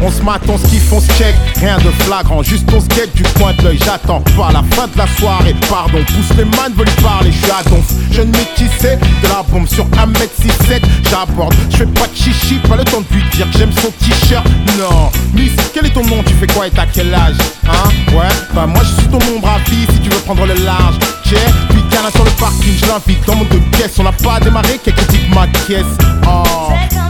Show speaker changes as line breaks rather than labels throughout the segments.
On se mate, on se kiffe, on se check. Rien de flagrant, juste on se guette du coin de l'œil. J'attends pas la fin de la soirée. Pardon, pousse les mains, veulent parler. Je suis à donf, jeune métissé. De la bombe sur 1m67. J'aborde, je fais pas de chichi. Pas le temps de lui dire que j'aime son t-shirt. Non, Miss, quel est ton nom? Tu fais quoi et t'as quel âge? Hein? Ouais, bah moi je suis ton ombre à vie si tu veux prendre le large. Check, puis canard sur le parking, je l'invite dans mon deux pièces. On n'a pas démarré, qu'elle critique ma caisse. Oh,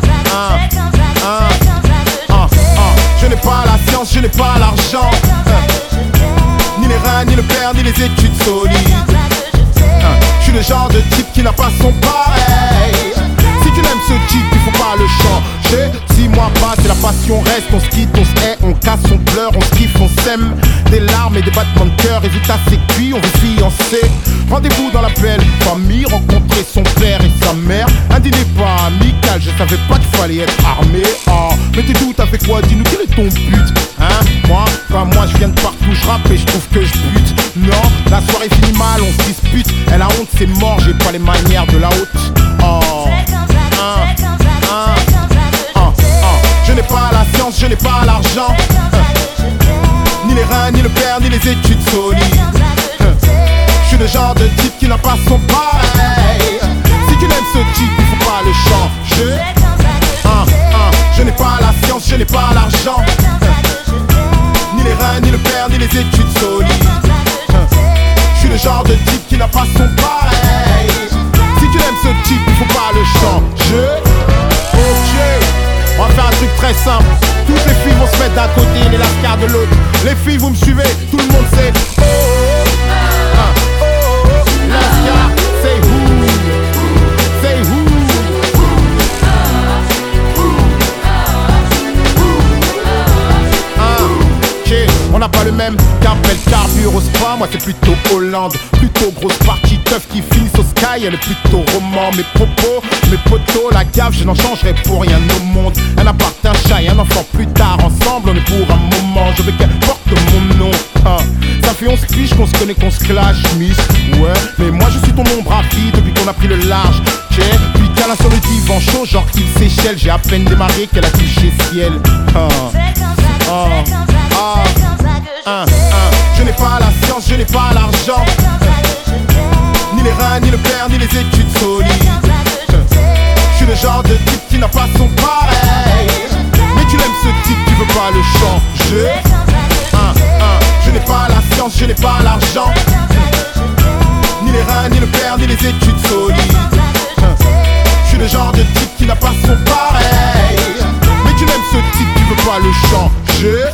je n'ai pas la science, je n'ai pas l'argent, ni les reins, ni le père, ni les études solides. Je suis le genre de type qui n'a pas son pareil. Si tu n'aimes ce type, il faut pas le changer. 6 mois passent et la passion reste. On se quitte, on se hait, on casse, on pleure, on se kiffe, on s'aime. Des larmes et des battements de cœur. Résultat c'est cuit, on veut fiancer. Rendez-vous dans la belle famille, rencontrer son père et sa mère. Un dîner pas amical, je savais pas qu'il fallait être armé. Oh, mais t'es d'où, t'as fait quoi? Dis-nous quel est ton but? Hein? Moi, je viens de partout, je rappe et je trouve que je bute. Non, la soirée finit mal, on se dispute. Elle a honte, c'est mort, j'ai pas les manières de la haute. Oh, je n'ai pas la science, je n'ai pas l'argent, ni les reins, ni le père, ni les études solides. Je suis le genre de type qui n'a pas son pareil. Si tu n'aimes ce type, il faut pas le changer. Je n'ai pas la science, je n'ai pas l'argent, ni les reins, ni le père, ni les études solides. Je suis le genre de type qui n'a pas son pareil. Si tu aimes ce type, il faut pas le changer. Ok, on va faire un truc très simple. Toutes les filles vont se mettre d'un côté et les lascars de l'autre. Les filles, vous me suivez, tout le monde sait. Lascar, say who, say who. On n'a pas le même qu'appelle carbure au spa. Moi c'est plutôt Hollande, plutôt grosse partie teuf qui finissent au sky. Elle est plutôt roman, mes propos, mes potos. La gaffe je n'en changerai pour rien au monde. Un appart, un chat et un enfant plus tard. Ensemble on est pour un moment. Je veux qu'elle porte mon nom. Ça fait 11 piges qu'on se connaît, qu'on se clash, Miss. Ouais, mais moi je suis ton ombre à vie depuis qu'on a pris le large. Check, puis câlin sur le divan chaud genre il s'échelle. J'ai à peine démarré qu'elle a touché ciel. Je n'ai pas la science, je n'ai pas l'argent, ni les reins, ni le père, ni les études solides. Je suis le genre de type qui n'a pas son pareil. Mais tu l'aimes ce type, tu veux pas le changer. Je n'ai pas la science, je n'ai pas l'argent, ni les reins, ni le père, ni les études solides. Je suis le genre de type qui n'a pas son pareil. Mais tu l'aimes ce type, tu veux pas le changer.